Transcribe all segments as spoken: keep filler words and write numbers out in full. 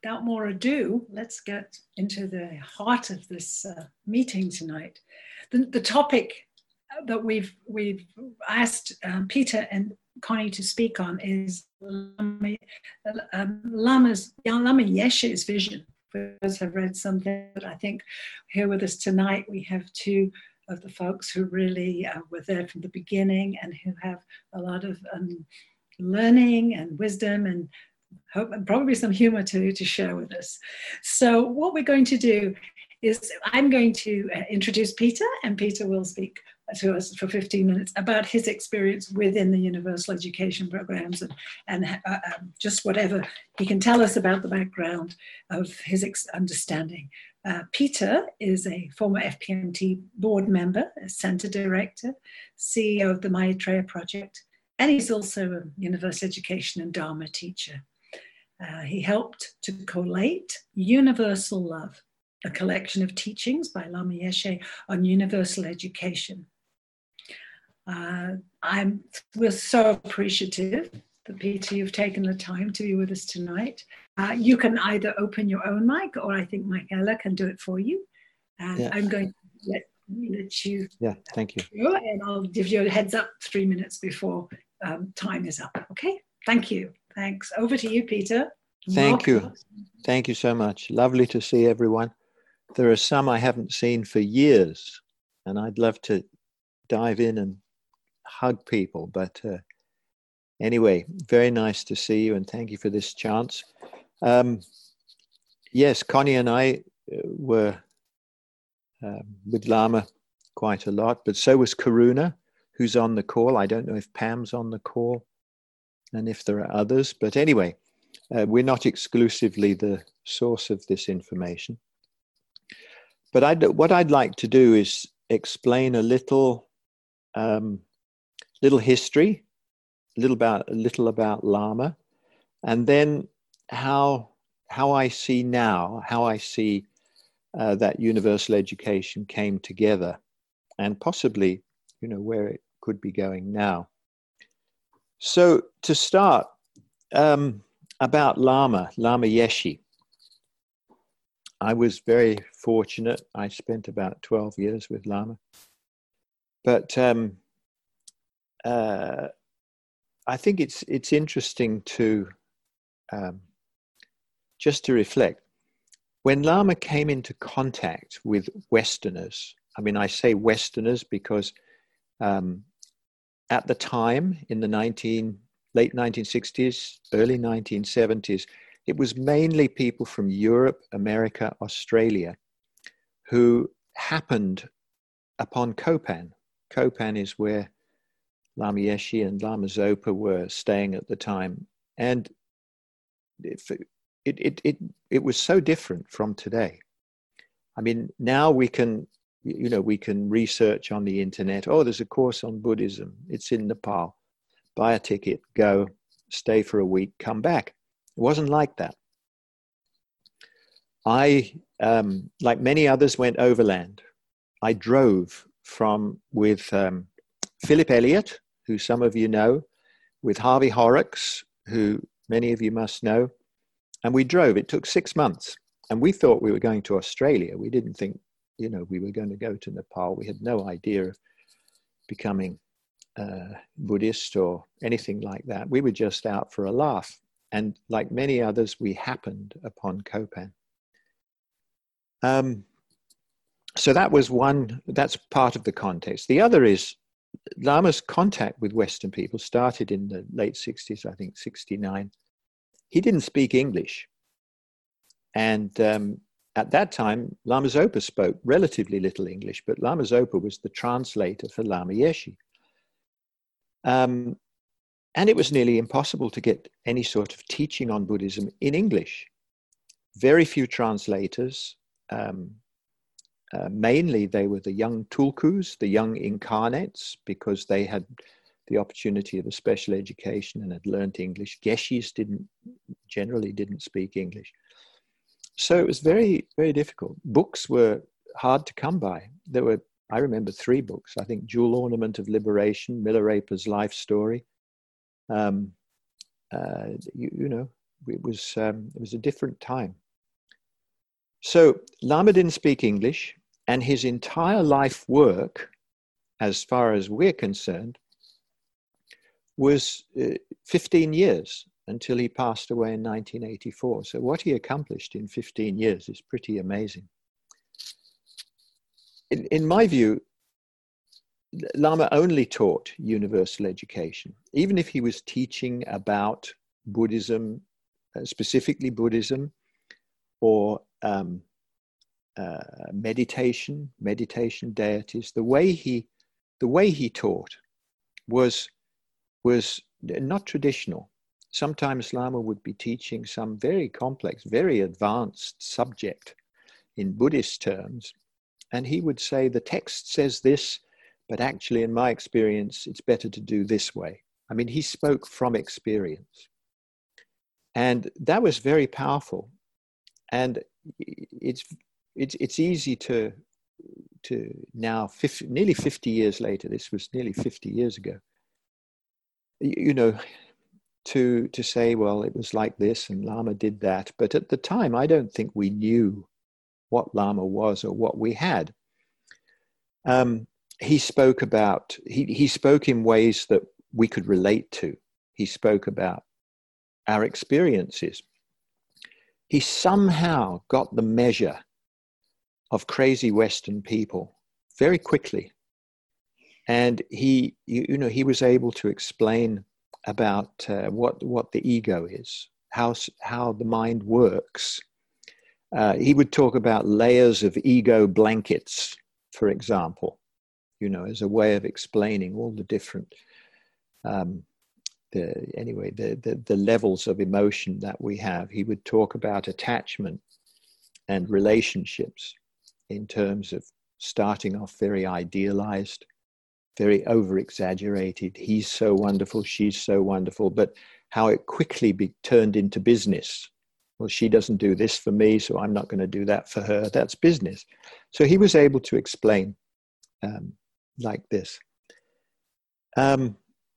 without more ado, let's get into the heart of this uh, meeting tonight. The, the topic that we've we've asked um, Peter and Connie to speak on is Lama, um, Lama's Lama Yeshe's vision. For those who have read something, but I think here with us tonight we have two of the folks who really uh, were there from the beginning and who have a lot of um, learning and wisdom and hope and probably some humor to, to share with us. So what we're going to do is I'm going to uh, introduce Peter, and Peter will speak to us for fifteen minutes about his experience within the universal education programs and, and uh, um, just whatever he can tell us about the background of his ex understanding. Uh, Peter is a former F P M T board member, a center director, C E O of the Maitreya Project, and he's also a universal education and Dharma teacher. Uh, he helped to collate Universal Love, a collection of teachings by Lama Yeshe on universal education. Uh, I'm, we're so appreciative that, Peter, you've taken the time to be with us tonight. Uh, you can either open your own mic, or I think Michaela can do it for you. And yeah. I'm going to let, let you. Yeah, thank you. Go, and I'll give you a heads up three minutes before um, time is up. Okay, thank you. Thanks. Over to you, Peter. Thank Welcome. you. Thank you so much. Lovely to see everyone. There are some I haven't seen for years, and I'd love to dive in and hug people. But uh, anyway, very nice to see you, and thank you for this chance. Um, yes, Connie and I were uh, with Lama quite a lot, but so was Karuna, who's on the call. I don't know if Pam's on the call and if there are others, but anyway, uh, we're not exclusively the source of this information. But I'd, what I'd like to do is explain a little, um, little history, a little about a little about Lama, and then how how I see now, how I see uh, that universal education came together, and possibly, you know, where it could be going now. So to start, um, about Lama, Lama Yeshe. I was very fortunate. I spent about twelve years with Lama. But um, uh, I think it's it's interesting to um, just to reflect. When Lama came into contact with Westerners, I mean, I say Westerners because um, at the time, in the nineteen, late nineteen sixties, early nineteen seventies, it was mainly people from Europe, America, Australia, who happened upon Kopan. Kopan is where Lama Yeshe and Lama Zopa were staying at the time. And it, it, it, it, it was so different from today. I mean, now we can, you know, we can research on the internet. Oh, there's a course on Buddhism. It's in Nepal. Buy a ticket, go, stay for a week, come back. It wasn't like that. I, um, like many others, went overland. I drove from with um, Philip Elliott, who some of you know, with Harvey Horrocks, who many of you must know, and we drove. It took six months, and we thought we were going to Australia. We didn't think, you know, we were going to go to Nepal. We had no idea of becoming uh, Buddhist or anything like that. We were just out for a laugh. And like many others, we happened upon Kopan. Um, so that was one, that's part of the context. The other is Lama's contact with Western people started in the late sixties, I think sixty-nine. He didn't speak English. And um, at that time, Lama Zopa spoke relatively little English, but Lama Zopa was the translator for Lama Yeshe. Um, And it was nearly impossible to get any sort of teaching on Buddhism in English. Very few translators. Um, uh, mainly they were the young tulkus, the young incarnates, because they had the opportunity of a special education and had learned English. Geshis didn't, generally didn't speak English. So it was very, very difficult. Books were hard to come by. There were, I remember three books. I think Jewel Ornament of Liberation, Milarepa's Life Story. Um, uh, you, you know, it was, um, it was a different time. So Lama didn't speak English, and his entire life work, as far as we're concerned, was uh, fifteen years until he passed away in nineteen eighty-four. So what he accomplished in fifteen years is pretty amazing. In, in my view, Lama only taught universal education. Even if he was teaching about Buddhism, uh, specifically Buddhism, or um, uh, meditation, meditation deities, the way he, the way he taught was, was not traditional. Sometimes Lama would be teaching some very complex, very advanced subject in Buddhist terms, and he would say, the text says this, but actually, in my experience, it's better to do this way. I mean, he spoke from experience. And that was very powerful. And it's, it's, it's easy to, to now, fifty, nearly fifty years later, this was nearly fifty years ago, you know, to, to say, well, it was like this and Lama did that. But at the time, I don't think we knew what Lama was or what we had. Um, he spoke about, he, he spoke in ways that we could relate to. He spoke about our experiences. He somehow got the measure of crazy Western people very quickly. And he, you, you know, he was able to explain about uh, what, what the ego is, how, how the mind works. Uh, he would talk about layers of ego blankets, for example, you know, as a way of explaining all the different, um, the, anyway, the, the, the levels of emotion that we have. He would talk about attachment and relationships in terms of starting off very idealized, very over-exaggerated. He's so wonderful, she's so wonderful, but how it quickly be turned into business. Well, she doesn't do this for me, so I'm not going to do that for her. That's business. So he was able to explain um, like this. Um,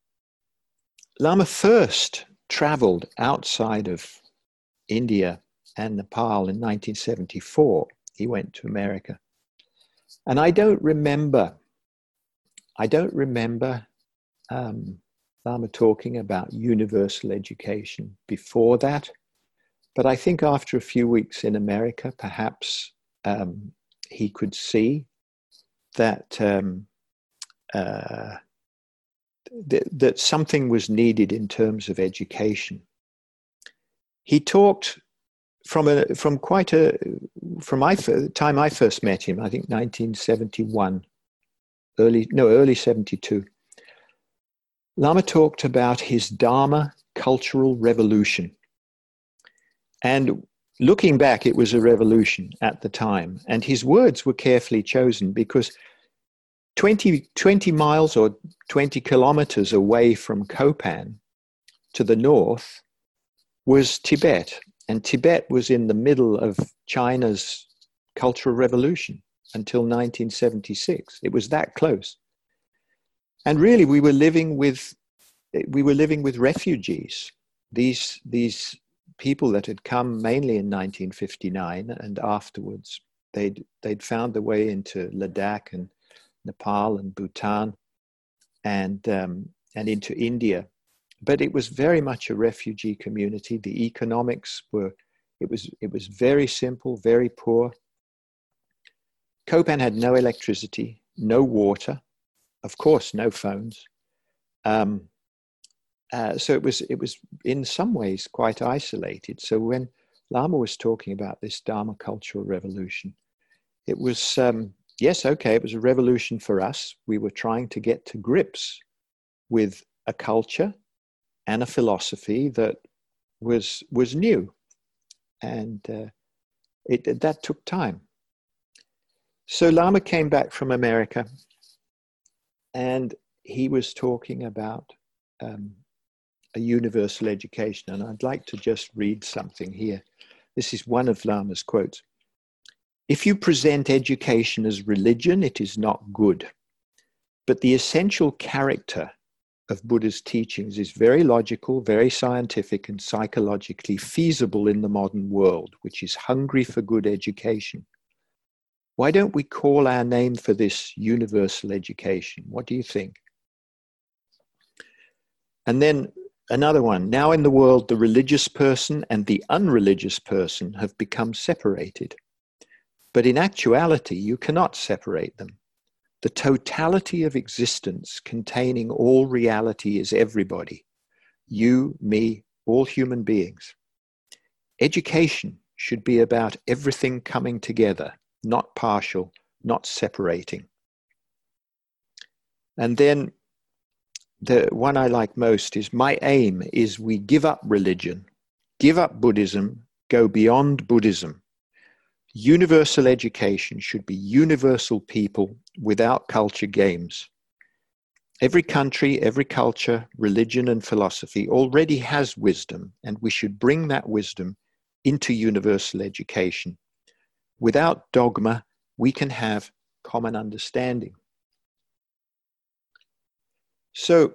Lama first traveled outside of India and Nepal in nineteen seventy-four. He went to America. And I don't remember, I don't remember um, Lama talking about universal education before that. But I think after a few weeks in America, perhaps um, he could see that um, uh, th that something was needed in terms of education. He talked from a from quite a from my time I first met him. I think nineteen seventy-one, early no early seventy-two. Lama talked about his Dharma cultural revolution. And looking back, it was a revolution at the time. And his words were carefully chosen because twenty, twenty miles or twenty kilometers away from Kopan to the north was Tibet. And Tibet was in the middle of China's Cultural Revolution until nineteen seventy-six. It was that close. And really, we were living with, we were living with refugees. These, these people that had come mainly in nineteen fifty-nine and afterwards. They'd, they'd found their way into Ladakh and Nepal and Bhutan and, um, and into India. But it was very much a refugee community. The economics were, it was, it was very simple, very poor. Kopan had no electricity, no water, of course, no phones. Um, Uh, so it was, it was in some ways quite isolated. So when Lama was talking about this Dharma cultural revolution, it was, um, yes, okay, it was a revolution for us. We were trying to get to grips with a culture and a philosophy that was, was new. And uh, it, that took time. So Lama came back from America and he was talking about um, a universal education. And I'd like to just read something here. This is one of Lama's quotes. If you present education as religion, it is not good. But the essential character of Buddha's teachings is very logical, very scientific, and psychologically feasible in the modern world, which is hungry for good education. Why don't we call our name for this universal education? What do you think? And then another one. Now in the world, the religious person and the unreligious person have become separated. But in actuality, you cannot separate them. The totality of existence containing all reality is everybody. You, me, all human beings. Education should be about everything coming together, not partial, not separating. And then the one I like most is, my aim is we give up religion, give up Buddhism, go beyond Buddhism. Universal education should be universal people without culture games. Every country, every culture, religion and philosophy already has wisdom, and we should bring that wisdom into universal education. Without dogma, we can have common understanding. So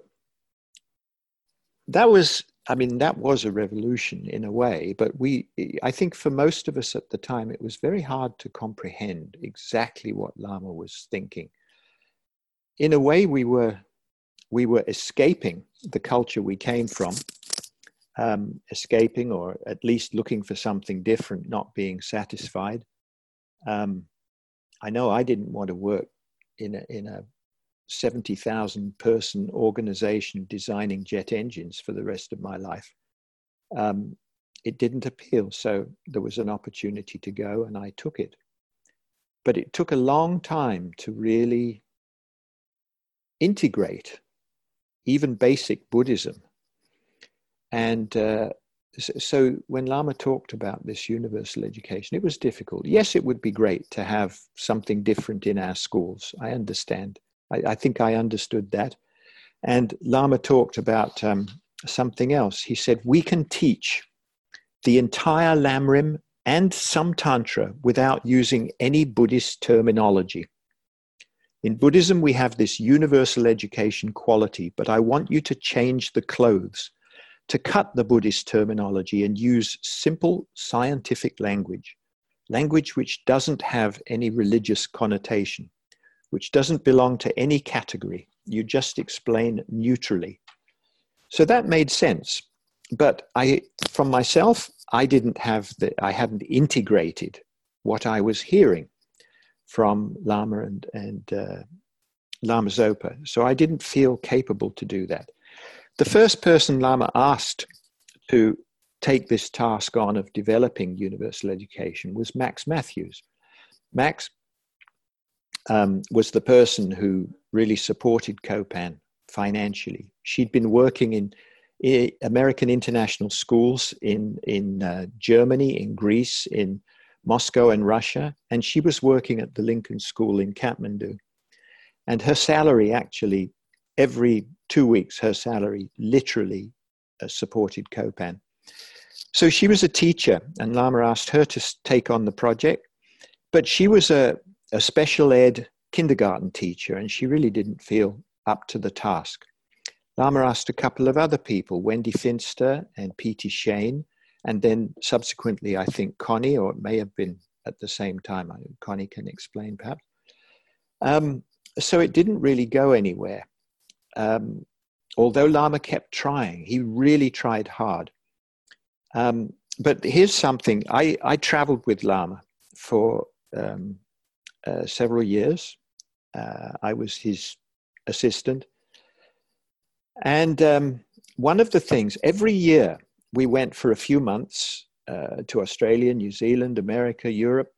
that was, I mean, that was a revolution in a way, but we, I think for most of us at the time, it was very hard to comprehend exactly what Lama was thinking. In a way, we were, we were escaping the culture we came from, um, escaping or at least looking for something different, not being satisfied. Um, I know I didn't want to work in a, in a seventy thousand person organization designing jet engines for the rest of my life. Um, it didn't appeal, so there was an opportunity to go and I took it. But it took a long time to really integrate even basic Buddhism. And uh, so when Lama talked about this universal education, it was difficult. Yes, it would be great to have something different in our schools. I understand. I, I think I understood that. And Lama talked about um, something else. He said, we can teach the entire Lamrim and some Tantra without using any Buddhist terminology. In Buddhism, we have this universal education quality, but I want you to change the clothes, to cut the Buddhist terminology and use simple scientific language, language which doesn't have any religious connotation, which doesn't belong to any category. You just explain neutrally. So that made sense. But I, from myself, I didn't have the, I hadn't integrated what I was hearing from Lama and, and uh, Lama Zopa. So I didn't feel capable to do that. The first person Lama asked to take this task on of developing universal education was Max Matthews. Max um, was the person who really supported Copan financially. She'd been working in American international schools in, in uh, Germany, in Greece, in Moscow and Russia, and she was working at the Lincoln School in Kathmandu. And her salary actually, every two weeks, her salary literally uh, supported Copan. So she was a teacher, and Lama asked her to take on the project, but she was a, a special ed kindergarten teacher, and she really didn't feel up to the task. Lama asked a couple of other people, Wendy Finster and P T Shane, and then subsequently, I think, Connie, or it may have been at the same time. Connie can explain, perhaps. Um, so it didn't really go anywhere. Um, although Lama kept trying, he really tried hard. Um, but here's something. I, I traveled with Lama for um, uh, several years. Uh, I was his assistant. And um, one of the things, every year we went for a few months uh, to Australia, New Zealand, America, Europe.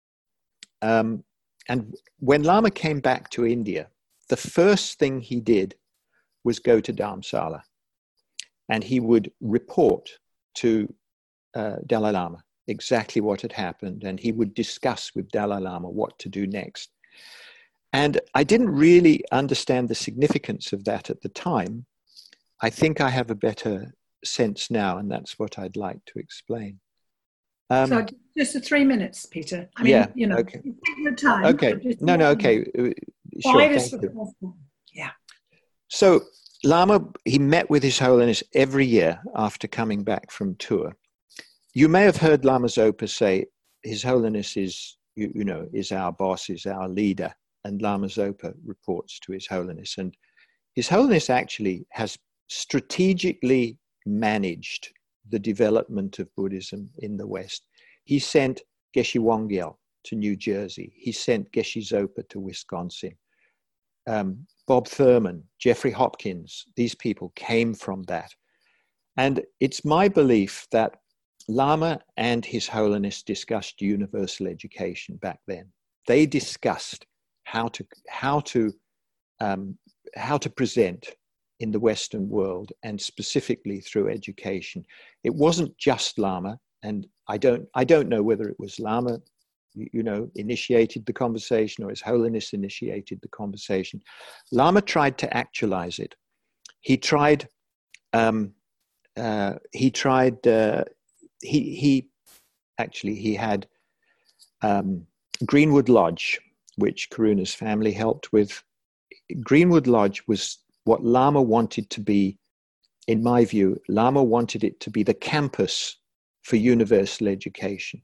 Um, and when Lama came back to India, the first thing he did was go to Dharamsala. And he would report to uh, Dalai Lama exactly what had happened. And he would discuss with Dalai Lama what to do next. And I didn't really understand the significance of that at the time. I think I have a better sense now, and that's what I'd like to explain. Um, so just the three minutes, Peter. I mean, yeah, you know, okay. your time. Okay, no, no, okay. Sure, thank you. Yeah. So Lama, he met with His Holiness every year after coming back from tour. You may have heard Lama Zopa say, His Holiness is, you, you know, is our boss, is our leader, and Lama Zopa reports to His Holiness. And His Holiness actually has strategically managed the development of Buddhism in the West. He sent Geshe Wangyal to New Jersey. He sent Geshe Zopa to Wisconsin. Um, Bob Thurman, Jeffrey Hopkins, these people came from that. And it's my belief that Lama and His Holiness discussed universal education back then. They discussed how to, how to, um, how to present in the Western world, and specifically through education. It wasn't just Lama, and I don't, I don't know whether it was Lama, you know, initiated the conversation or His Holiness initiated the conversation. Lama tried to actualize it. He tried, um, uh, he tried, uh, he, he, actually, he had um, Greenwood Lodge, which Karuna's family helped with. Greenwood Lodge was what Lama wanted to be, in my view. Lama wanted it to be the campus for universal education.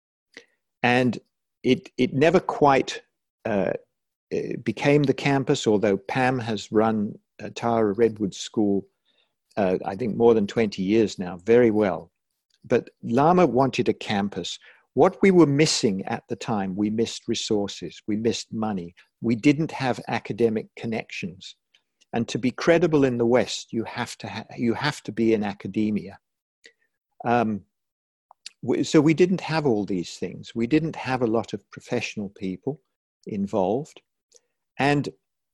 And it, it never quite uh, became the campus, although Pam has run uh, Tara Redwood School, uh, I think more than twenty years now, very well. But Lama wanted a campus. What we were missing at the time, we missed resources, we missed money. We didn't have academic connections. And to be credible in the West, you have to, ha you have to be in academia. Um, So we didn't have all these things. We didn't have a lot of professional people involved. And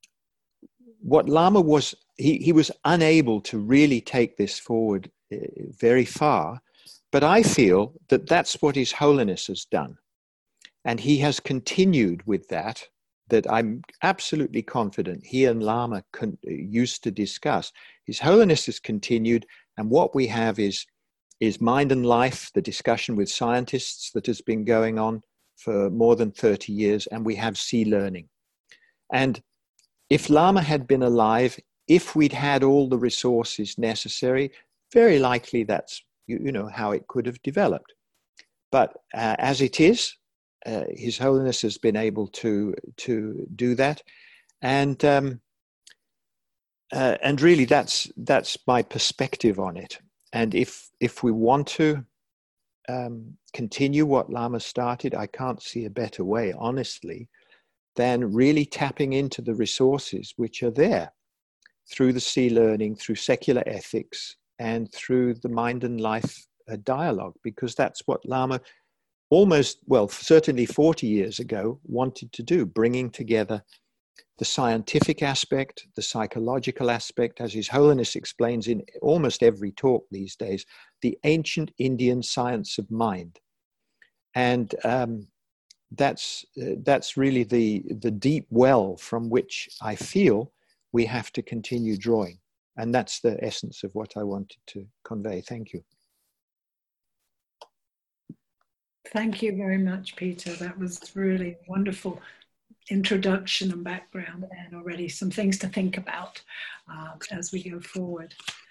what Lama was, he, he was unable to really take this forward uh, very far. But I feel that that's what His Holiness has done. And he has continued with that, that I'm absolutely confident he and Lama con used to discuss. His Holiness has continued, and what we have is is Mind and Life, the discussion with scientists that has been going on for more than thirty years, and we have Sea Learning. And if Lama had been alive, if we'd had all the resources necessary, very likely that's, you, you know, how it could have developed. But uh, as it is, uh, His Holiness has been able to, to do that. And, um, uh, and really that's, that's my perspective on it. And if, if we want to um, continue what Lama started, I can't see a better way, honestly, than really tapping into the resources which are there through the Sea Learning, through secular ethics, and through the Mind and Life uh, dialogue, because that's what Lama almost, well, certainly forty years ago, wanted to do, bringing together the scientific aspect, the psychological aspect, as His Holiness explains in almost every talk these days, the ancient Indian science of mind. And um, that's, uh, that's really the, the deep well from which I feel we have to continue drawing. And that's the essence of what I wanted to convey. Thank you. Thank you very much, Peter. That was really wonderful introduction and background, and already some things to think about uh, as we go forward.